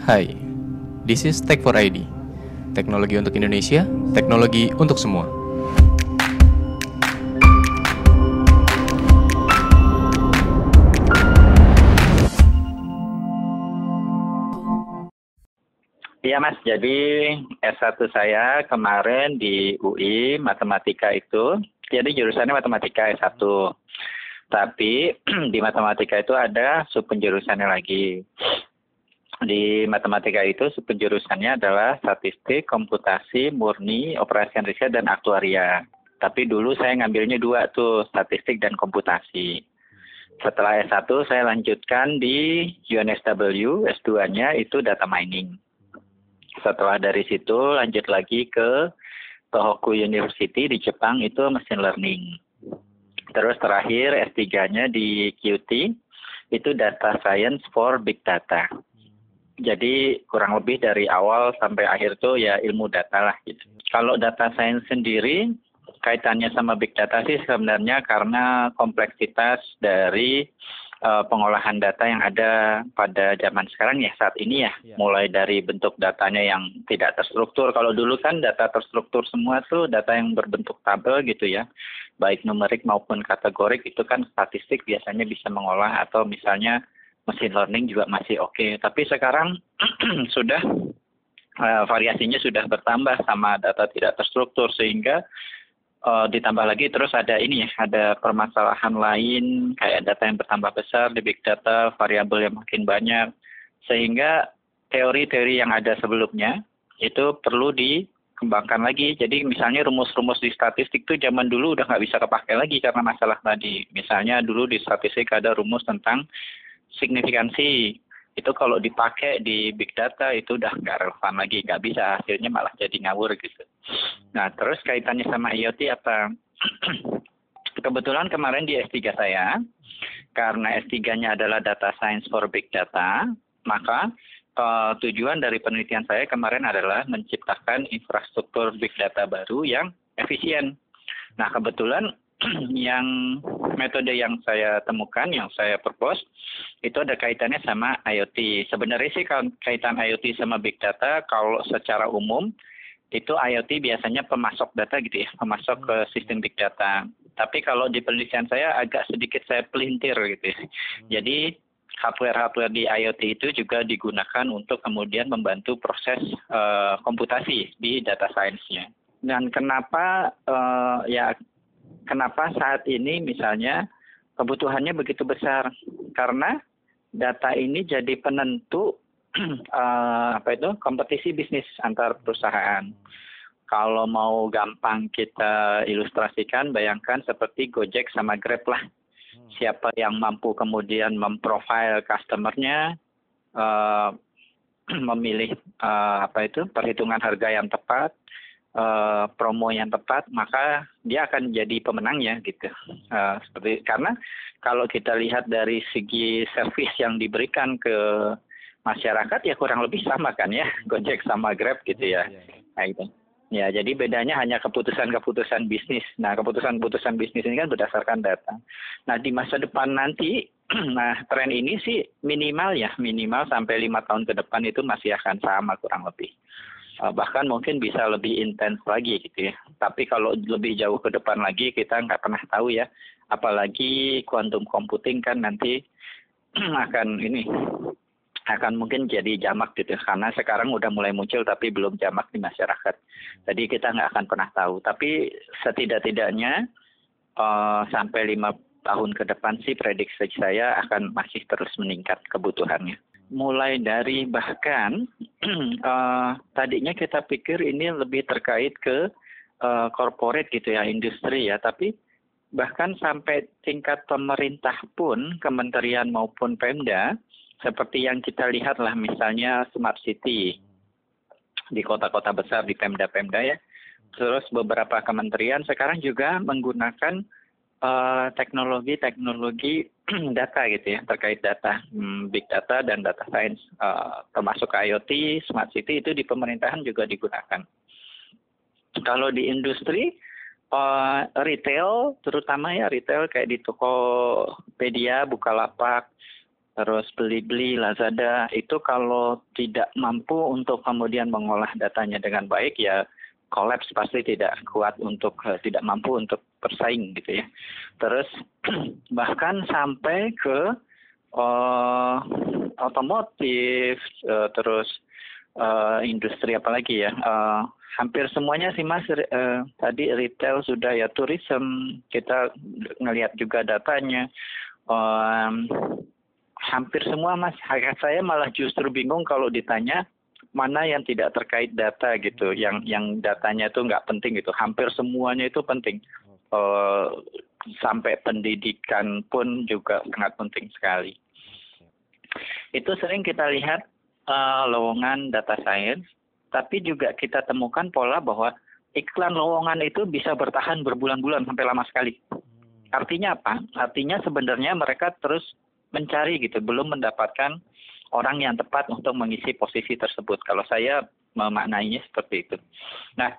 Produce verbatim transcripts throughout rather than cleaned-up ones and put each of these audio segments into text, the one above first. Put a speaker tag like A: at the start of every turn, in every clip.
A: Hai, this is Tech for I D. Teknologi untuk Indonesia, teknologi untuk semua.
B: Iya Mas, jadi S satu saya kemarin di U I matematika itu, jadi jurusannya matematika S satu. Tapi di matematika itu ada subpenjurusannya lagi. Di matematika itu subpenjurusannya adalah statistik, komputasi, murni, operasi riset, dan aktuaria. Tapi dulu saya ngambilnya dua tuh, statistik dan komputasi. Setelah S satu saya lanjutkan di U N S W, S dua-nya itu data mining. Setelah dari situ lanjut lagi ke Tohoku University di Jepang itu machine learning. Terus terakhir S tiga-nya di Q T itu data science for big data. Jadi kurang lebih dari awal sampai akhir tuh ya ilmu data lah gitu. Kalau data science sendiri kaitannya sama big data sih sebenarnya karena kompleksitas dari uh, pengolahan data yang ada pada zaman sekarang ya saat ini ya. ya. Mulai dari bentuk datanya yang tidak terstruktur. Kalau dulu kan data terstruktur semua tuh data yang berbentuk tabel gitu ya. Baik numerik maupun kategorik itu kan statistik biasanya bisa mengolah atau misalnya machine learning juga masih oke. Okay. Tapi sekarang sudah uh, variasinya sudah bertambah sama data tidak terstruktur sehingga uh, ditambah lagi terus ada ini ya, ada permasalahan lain kayak data yang bertambah besar di big data, variabel yang makin banyak sehingga teori-teori yang ada sebelumnya itu perlu dikembangkan lagi. Jadi misalnya rumus-rumus di statistik itu zaman dulu udah nggak bisa kepakai lagi karena masalah tadi. Misalnya dulu di statistik ada rumus tentang signifikansi, itu kalau dipakai di big data itu udah nggak relevan lagi, nggak bisa, hasilnya malah jadi ngawur gitu. Nah terus kaitannya sama I o T apa? Kebetulan kemarin di S tiga saya, karena S tiga-nya adalah data science for big data, maka uh, tujuan dari penelitian saya kemarin adalah menciptakan infrastruktur big data baru yang efisien. Nah kebetulan yang metode yang saya temukan, yang saya propose, itu ada kaitannya sama I o T. Sebenarnya sih kaitan I o T sama big data, kalau secara umum, itu I o T biasanya pemasok data gitu ya, pemasok ke sistem big data. Tapi kalau di penelitian saya agak sedikit saya pelintir gitu ya. Jadi hardware-hardware di I o T itu juga digunakan untuk kemudian membantu proses uh, komputasi di data science-nya. Dan kenapa uh, ya Kenapa saat ini misalnya kebutuhannya begitu besar? Karena data ini jadi penentu uh, apa itu kompetisi bisnis antar perusahaan. Kalau mau gampang kita ilustrasikan, bayangkan seperti Gojek sama Grab lah. Siapa yang mampu kemudian memprofile customer-nya, uh, memilih uh, apa itu perhitungan harga yang tepat, Uh, promo yang tepat, maka dia akan jadi pemenangnya gitu. Uh, seperti karena kalau kita lihat dari segi servis yang diberikan ke masyarakat ya kurang lebih sama kan ya, Gojek sama Grab gitu ya. Nah, gitu. Ya, jadi bedanya hanya keputusan-keputusan bisnis. Nah, keputusan-keputusan bisnis ini kan berdasarkan data. Nah, di masa depan nanti, nah tren ini sih minimal ya, minimal sampai lima tahun ke depan itu masih akan sama kurang lebih. Bahkan mungkin bisa lebih intens lagi gitu ya. Tapi kalau lebih jauh ke depan lagi kita nggak pernah tahu ya. Apalagi quantum computing kan nanti akan ini akan mungkin jadi jamak gitu. Karena sekarang udah mulai muncul tapi belum jamak di masyarakat. Jadi kita nggak akan pernah tahu. Tapi setidak-tidaknya uh, sampai lima tahun ke depan sih prediksi saya akan masih terus meningkat kebutuhannya. Mulai dari bahkan uh, tadinya kita pikir ini lebih terkait ke uh, corporate gitu ya, industri ya, tapi bahkan sampai tingkat pemerintah pun, kementerian maupun Pemda, seperti yang kita lihat lah misalnya smart city di kota-kota besar di Pemda-Pemda ya, terus beberapa kementerian sekarang juga menggunakan Uh, teknologi-teknologi data gitu ya, terkait data, hmm, big data dan data science, uh, termasuk I o T, smart city itu di pemerintahan juga digunakan. Kalau di industri, uh, retail, terutama ya retail kayak di Tokopedia, Bukalapak, terus beli-beli Lazada, itu kalau tidak mampu untuk kemudian mengolah datanya dengan baik, ya kolaps, pasti tidak kuat untuk uh, tidak mampu untuk bersaing gitu ya. Terus bahkan sampai ke uh, otomotif, uh, terus uh, industri apalagi ya. Uh, hampir semuanya sih Mas, uh, tadi retail sudah ya, tourism kita ngelihat juga datanya. Um, hampir semua Mas, saya malah justru bingung kalau ditanya mana yang tidak terkait data gitu, yang yang datanya itu nggak penting gitu. Hampir semuanya itu penting, uh, sampai pendidikan pun juga sangat penting sekali. Itu sering kita lihat uh, lowongan data science, tapi juga kita temukan pola bahwa iklan lowongan itu bisa bertahan berbulan-bulan sampai lama sekali. Artinya apa? Artinya sebenarnya mereka terus mencari gitu, belum mendapatkan orang yang tepat untuk mengisi posisi tersebut. Kalau saya memaknainya seperti itu. Nah,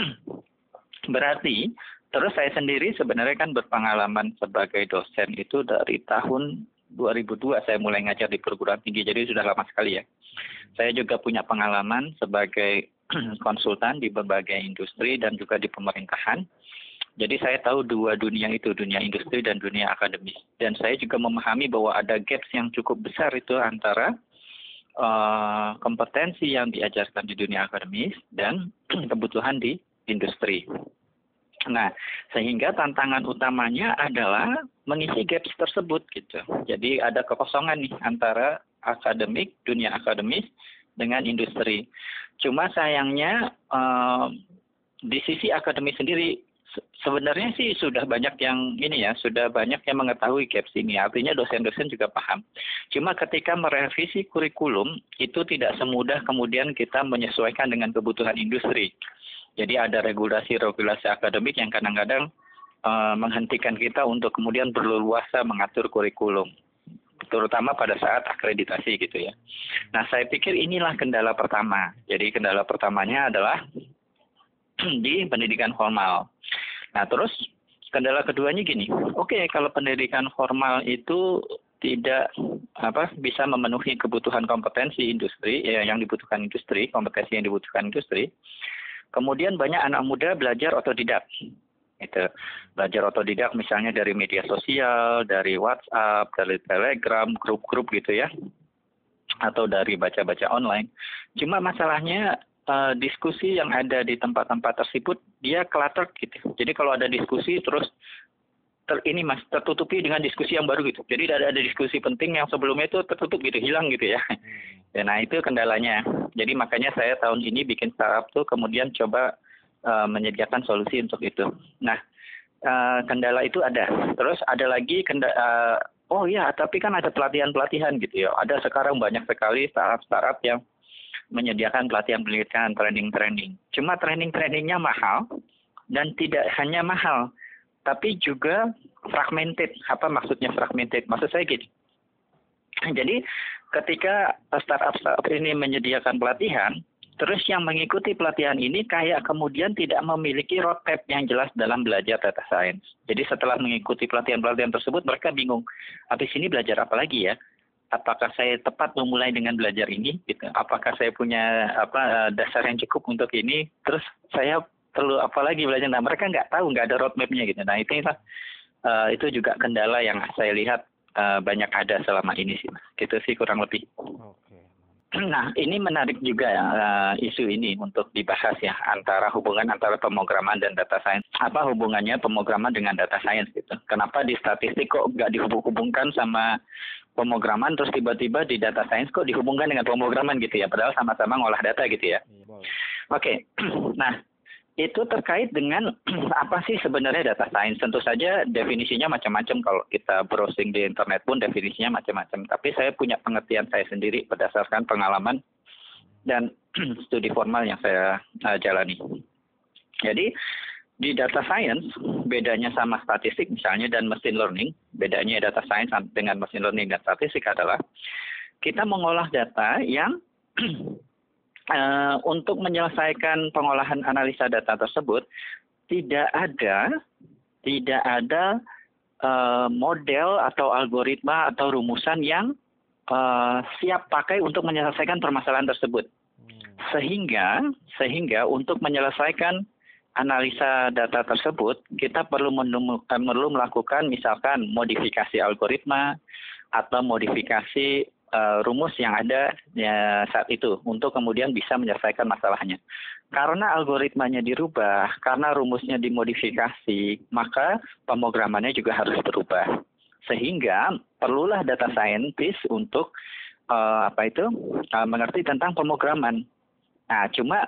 B: berarti terus saya sendiri sebenarnya kan berpengalaman sebagai dosen itu dari tahun dua ribu dua saya mulai ngajar di perguruan tinggi, jadi sudah lama sekali ya. Saya juga punya pengalaman sebagai konsultan di berbagai industri dan juga di pemerintahan. Jadi saya tahu dua dunia itu, dunia industri dan dunia akademis. Dan saya juga memahami bahwa ada gaps yang cukup besar itu antara uh, kompetensi yang diajarkan di dunia akademis dan kebutuhan di industri. Nah, sehingga tantangan utamanya adalah mengisi gaps tersebut gitu. Jadi ada kekosongan nih antara akademik, dunia akademis dengan industri. Cuma sayangnya uh, di sisi akademis sendiri sebenarnya sih sudah banyak yang ini ya, sudah banyak yang mengetahui gaps ini. Artinya dosen-dosen juga paham. Cuma ketika merevisi kurikulum, itu tidak semudah kemudian kita menyesuaikan dengan kebutuhan industri. Jadi ada regulasi-regulasi akademik yang kadang-kadang uh, menghentikan kita untuk kemudian berleluasa mengatur kurikulum, terutama pada saat akreditasi gitu ya. Nah, saya pikir inilah kendala pertama. Jadi kendala pertamanya adalah di pendidikan formal. Nah, terus kendala keduanya gini, oke okay, kalau pendidikan formal itu tidak apa bisa memenuhi kebutuhan kompetensi industri ya, yang dibutuhkan industri, kompetensi yang dibutuhkan industri. Kemudian banyak anak muda belajar otodidak. Itu belajar otodidak misalnya dari media sosial, dari WhatsApp, dari Telegram, grup-grup gitu ya. Atau dari baca-baca online. Cuma masalahnya uh, diskusi yang ada di tempat-tempat tersebut dia cluttered gitu. Jadi kalau ada diskusi terus ter, ini Mas tertutupi dengan diskusi yang baru gitu. Jadi ada ada diskusi penting yang sebelumnya itu tertutup gitu, hilang gitu ya. Ya, nah itu kendalanya. Jadi makanya saya tahun ini bikin startup tuh kemudian coba uh, menyediakan solusi untuk itu. Nah, uh, kendala itu ada. Terus ada lagi kendala, uh, oh iya, tapi kan ada pelatihan-pelatihan gitu ya. Ada sekarang banyak sekali startup-startup yang menyediakan pelatihan-pelatihan, training-training. Cuma training-trainingnya mahal dan tidak hanya mahal, tapi juga fragmented. Apa maksudnya fragmented? Maksud saya gitu. Jadi ketika startup-startup ini menyediakan pelatihan, terus yang mengikuti pelatihan ini kayak kemudian tidak memiliki roadmap yang jelas dalam belajar data science. Jadi setelah mengikuti pelatihan-pelatihan tersebut, mereka bingung, habis ini belajar apa lagi ya? Apakah saya tepat memulai dengan belajar ini? Gitu. Apakah saya punya apa dasar yang cukup untuk ini? Terus saya perlu apa lagi belajar? Nah, mereka nggak tahu, nggak ada roadmap-nya gitu. Nah, itu uh, itu juga kendala yang saya lihat Uh, banyak ada selama ini sih, Mas. Gitu sih kurang lebih. Oke. Nah, ini menarik juga ya uh, isu ini untuk dibahas ya, antara hubungan antara pemrograman dan data science. Apa hubungannya pemrograman dengan data science gitu? Kenapa di statistik kok nggak dihubung-hubungkan sama pemrograman, terus tiba-tiba di data science kok dihubungkan dengan pemrograman gitu ya? Padahal sama-sama ngolah data gitu ya. Oke. Okay. Nah, itu terkait dengan apa sih sebenarnya data science. Tentu saja definisinya macam-macam, kalau kita browsing di internet pun definisinya macam-macam. Tapi saya punya pengertian saya sendiri berdasarkan pengalaman dan studi formal yang saya uh, jalani. Jadi di data science bedanya sama statistik misalnya dan machine learning, bedanya data science dengan machine learning dan statistik adalah kita mengolah data yang Uh, untuk menyelesaikan pengolahan analisa data tersebut tidak ada tidak ada uh, model atau algoritma atau rumusan yang uh, siap pakai untuk menyelesaikan permasalahan tersebut. Sehingga sehingga untuk menyelesaikan analisa data tersebut, kita perlu menemukan, perlu melakukan misalkan modifikasi algoritma atau modifikasi uh, rumus yang ada ya, saat itu untuk kemudian bisa menyelesaikan masalahnya. Karena algoritmanya dirubah, karena rumusnya dimodifikasi, maka pemrogramannya juga harus berubah. Sehingga perlulah data scientist untuk uh, apa itu uh, mengerti tentang pemrograman. Nah, cuma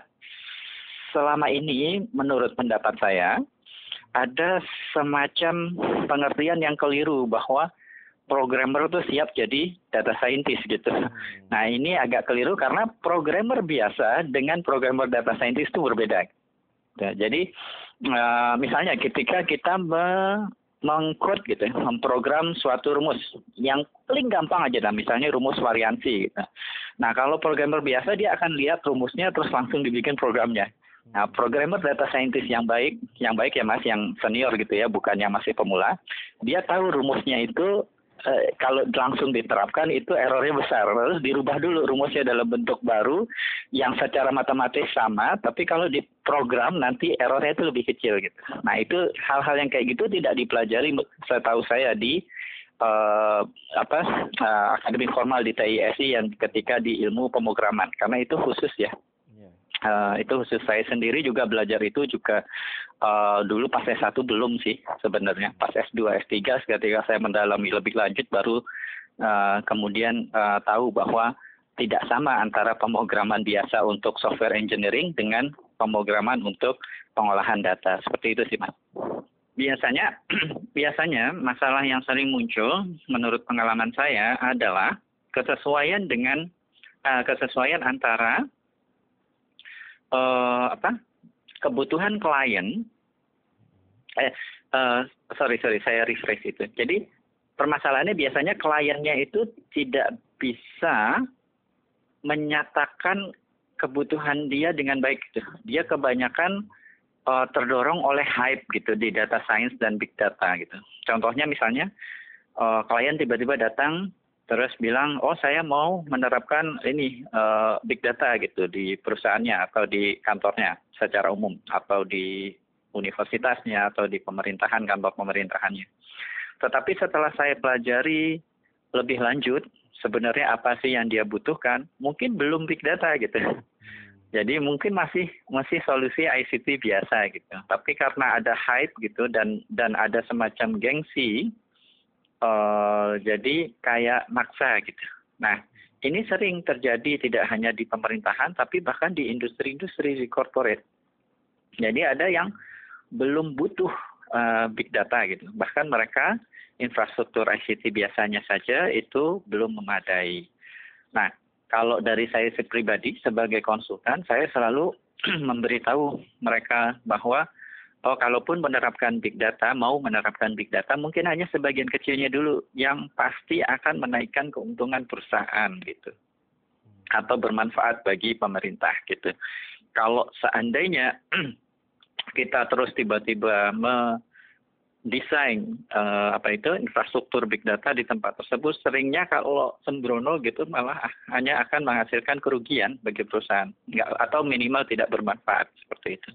B: selama ini menurut pendapat saya ada semacam pengertian yang keliru bahwa programmer itu siap jadi data scientist gitu. Nah, ini agak keliru karena programmer biasa dengan programmer data scientist itu berbeda. Nah, jadi uh, misalnya ketika kita me- mengcode gitu, memprogram suatu rumus yang paling gampang aja, nah, misalnya rumus variansi gitu. Nah, kalau programmer biasa dia akan lihat rumusnya terus langsung dibikin programnya. Nah, programmer data scientist yang baik, yang baik ya Mas, yang senior gitu ya, bukan yang masih pemula, dia tahu rumusnya itu eh, kalau langsung diterapkan itu errornya besar. Terus dirubah dulu rumusnya dalam bentuk baru yang secara matematis sama, tapi kalau diprogram nanti errornya itu lebih kecil gitu. Nah, itu hal-hal yang kayak gitu tidak dipelajari setahu saya di uh, apa uh, akademi formal di T I S I yang ketika di ilmu pemrograman, karena itu khusus ya. Uh, itu khusus. Saya sendiri juga belajar itu juga uh, dulu pas S satu belum sih sebenarnya. Pas S dua, S tiga ketika saya mendalami lebih lanjut baru uh, kemudian uh, tahu bahwa tidak sama antara pemrograman biasa untuk software engineering dengan pemrograman untuk pengolahan data. Seperti itu sih Mas. Biasanya biasanya masalah yang sering muncul menurut pengalaman saya adalah kesesuaian dengan uh, kesesuaian antara Uh, apa kebutuhan klien eh uh, sorry sorry saya refresh itu. Jadi permasalahannya biasanya kliennya itu tidak bisa menyatakan kebutuhan dia dengan baik gitu. Dia kebanyakan uh, terdorong oleh hype gitu di data science dan big data gitu. Contohnya misalnya uh, klien tiba-tiba datang terus bilang, oh saya mau menerapkan ini uh, big data gitu di perusahaannya atau di kantornya secara umum atau di universitasnya atau di pemerintahan, kantor pemerintahannya. Tetapi setelah saya pelajari lebih lanjut, sebenarnya apa sih yang dia butuhkan? Mungkin belum big data gitu. Jadi mungkin masih masih solusi I C T biasa gitu. Tapi karena ada hype gitu dan dan ada semacam gengsi, Uh, jadi kayak maksa gitu. Nah, ini sering terjadi tidak hanya di pemerintahan, tapi bahkan di industri-industri, di corporate. Jadi ada yang belum butuh uh, big data gitu. Bahkan mereka infrastruktur I C T biasanya saja itu belum memadai. Nah, kalau dari saya pribadi sebagai konsultan, saya selalu memberitahu mereka bahwa oh, kalaupun menerapkan big data, mau menerapkan big data, mungkin hanya sebagian kecilnya dulu yang pasti akan menaikkan keuntungan perusahaan gitu, atau bermanfaat bagi pemerintah gitu. Kalau seandainya kita terus tiba-tiba mendesain uh, apa itu infrastruktur big data di tempat tersebut, seringnya kalau sembrono gitu malah hanya akan menghasilkan kerugian bagi perusahaan, nggak, atau minimal tidak bermanfaat seperti itu.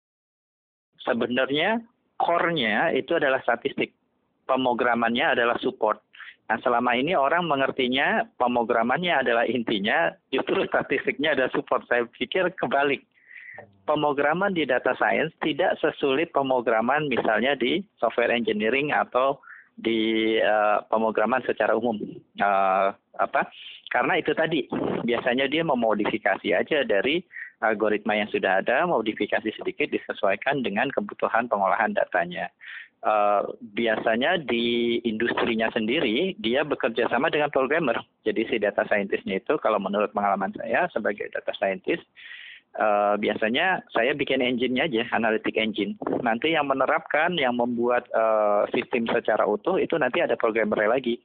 B: Sebenarnya core-nya itu adalah statistik. Pemrogramannya adalah support. Nah, selama ini orang mengertinya pemrogramannya adalah intinya, justru statistiknya adalah support. Saya pikir kebalik. Pemrograman di data science tidak sesulit pemrograman misalnya di software engineering atau di uh, pemrograman secara umum. Uh, apa? Karena itu tadi, biasanya dia memodifikasi aja dari algoritma yang sudah ada, modifikasi sedikit disesuaikan dengan kebutuhan pengolahan datanya. Uh, biasanya di industrinya sendiri, dia bekerja sama dengan programmer. Jadi si data scientist-nya itu, kalau menurut pengalaman saya sebagai data scientist, uh, biasanya saya bikin engine-nya aja, analytic engine. Nanti yang menerapkan, yang membuat uh, sistem secara utuh, itu nanti ada programmer lagi.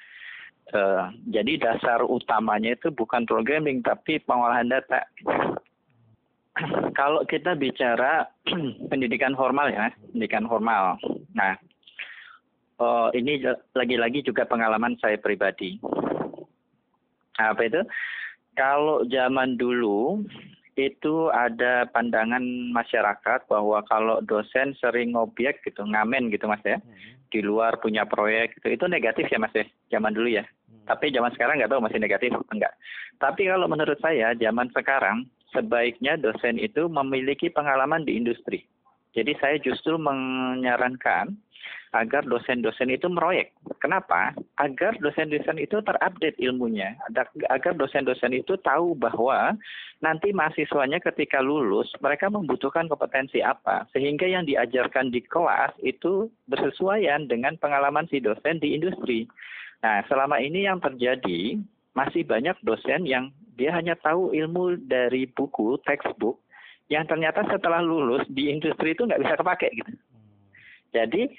B: Uh, jadi dasar utamanya itu bukan programming, tapi pengolahan data. Kalau kita bicara pendidikan formal ya, pendidikan formal. Nah, uh, ini lagi-lagi juga pengalaman saya pribadi. Apa itu? Kalau zaman dulu itu ada pandangan masyarakat bahwa kalau dosen sering ngobjek gitu, ngamen gitu Mas ya, di luar punya proyek gitu, itu negatif ya Mas ya, zaman dulu ya. Tapi zaman sekarang nggak tahu masih negatif atau enggak. Tapi kalau menurut saya zaman sekarang sebaiknya dosen itu memiliki pengalaman di industri. Jadi saya justru menyarankan agar dosen-dosen itu meroyek. Kenapa? Agar dosen-dosen itu terupdate ilmunya. Agar dosen-dosen itu tahu bahwa nanti mahasiswanya ketika lulus, mereka membutuhkan kompetensi apa. Sehingga yang diajarkan di kelas itu bersesuaian dengan pengalaman si dosen di industri. Nah, selama ini yang terjadi, masih banyak dosen yang dia hanya tahu ilmu dari buku, textbook, yang ternyata setelah lulus di industri itu nggak bisa kepake gitu. Jadi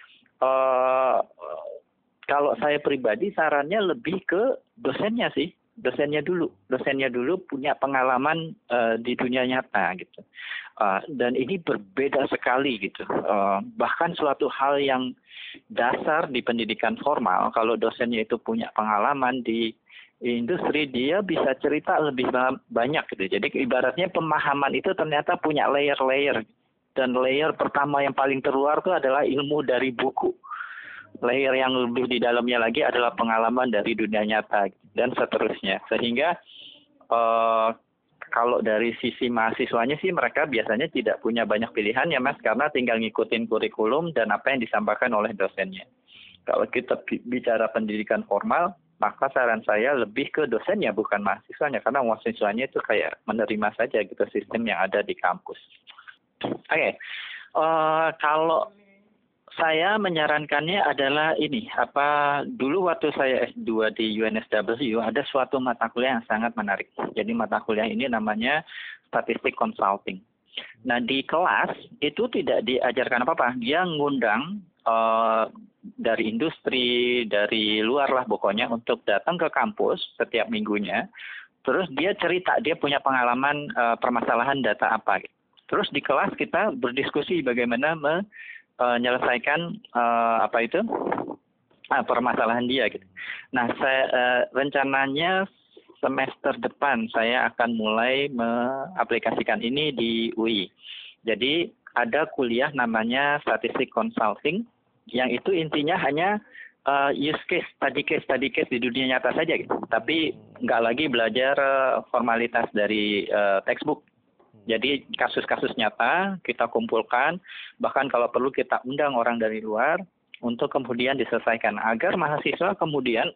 B: uh, kalau saya pribadi sarannya lebih ke dosennya sih, dosennya dulu, dosennya dulu punya pengalaman uh, di dunia nyata gitu. Uh, dan ini berbeda sekali gitu. Uh, bahkan suatu hal yang dasar di pendidikan formal, kalau dosennya itu punya pengalaman di industri, dia bisa cerita lebih banyak gitu. Jadi ibaratnya pemahaman itu ternyata punya layer-layer. Dan layer pertama yang paling terluar itu adalah ilmu dari buku. Layer yang lebih di dalamnya lagi adalah pengalaman dari dunia nyata dan seterusnya. Sehingga eh, kalau dari sisi mahasiswanya sih mereka biasanya tidak punya banyak pilihan ya Mas, karena tinggal ngikutin kurikulum dan apa yang disampaikan oleh dosennya. Kalau kita bicara pendidikan formal, maka saran saya lebih ke dosennya bukan mahasiswanya, karena mahasiswanya itu kayak menerima saja gitu sistem yang ada di kampus. Oke, okay. uh, kalau saya menyarankannya adalah ini, apa dulu waktu saya S dua di U N S W ada suatu mata kuliah yang sangat menarik. Jadi mata kuliah ini namanya Statistik Consulting. Nah di kelas itu tidak diajarkan apa-apa, dia ngundang uh, dari industri, dari luar lah pokoknya untuk datang ke kampus setiap minggunya. Terus dia cerita, dia punya pengalaman uh, permasalahan data apa. Terus di kelas kita berdiskusi bagaimana menyelesaikan uh, apa itu uh, permasalahan dia. Gitu. Nah saya uh, rencananya semester depan saya akan mulai mengaplikasikan ini di U I. Jadi ada kuliah namanya Statistik Consulting, yang itu intinya hanya uh, use case, study case, study case di dunia nyata saja gitu. Tapi nggak lagi belajar uh, formalitas dari uh, textbook. Jadi kasus-kasus nyata kita kumpulkan, bahkan kalau perlu kita undang orang dari luar untuk kemudian diselesaikan. Agar mahasiswa kemudian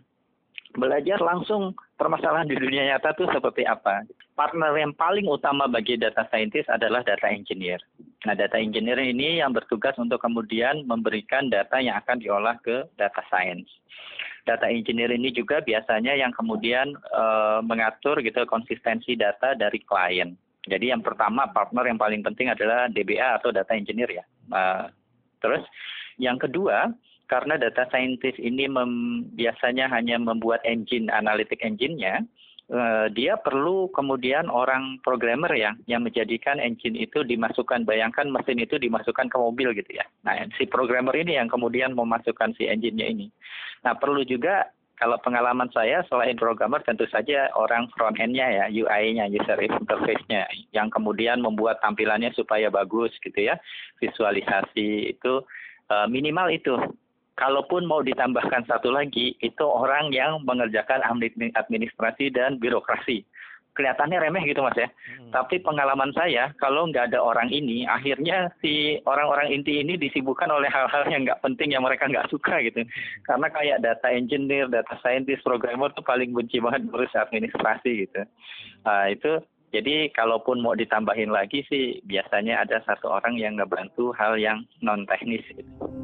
B: belajar langsung permasalahan di dunia nyata itu seperti apa. Partner yang paling utama bagi data scientist adalah data engineer. Nah, data engineer ini yang bertugas untuk kemudian memberikan data yang akan diolah ke data science. Data engineer ini juga biasanya yang kemudian uh, mengatur gitu konsistensi data dari klien. Jadi yang pertama partner yang paling penting adalah D B A atau data engineer ya. Uh, terus yang kedua, karena data scientist ini mem, biasanya hanya membuat engine, analytic engine-nya, uh, dia perlu kemudian orang programmer yang yang menjadikan engine itu dimasukkan, bayangkan mesin itu dimasukkan ke mobil gitu ya. Nah, si programmer ini yang kemudian memasukkan si engine-nya ini. Nah, perlu juga kalau pengalaman saya selain programmer tentu saja orang front end-nya ya, U I-nya, user interface-nya, yang kemudian membuat tampilannya supaya bagus gitu ya, visualisasi itu uh, minimal itu. Kalaupun mau ditambahkan satu lagi, itu orang yang mengerjakan administrasi dan birokrasi. Kelihatannya remeh gitu Mas ya. Hmm. Tapi pengalaman saya, kalau nggak ada orang ini, akhirnya si orang-orang inti ini disibukkan oleh hal-hal yang nggak penting yang mereka nggak suka gitu. Karena kayak data engineer, data scientist, programmer tuh paling benci banget ngurus administrasi gitu. Uh, itu jadi kalaupun mau ditambahin lagi sih, biasanya ada satu orang yang ngebantu hal yang non teknis gitu.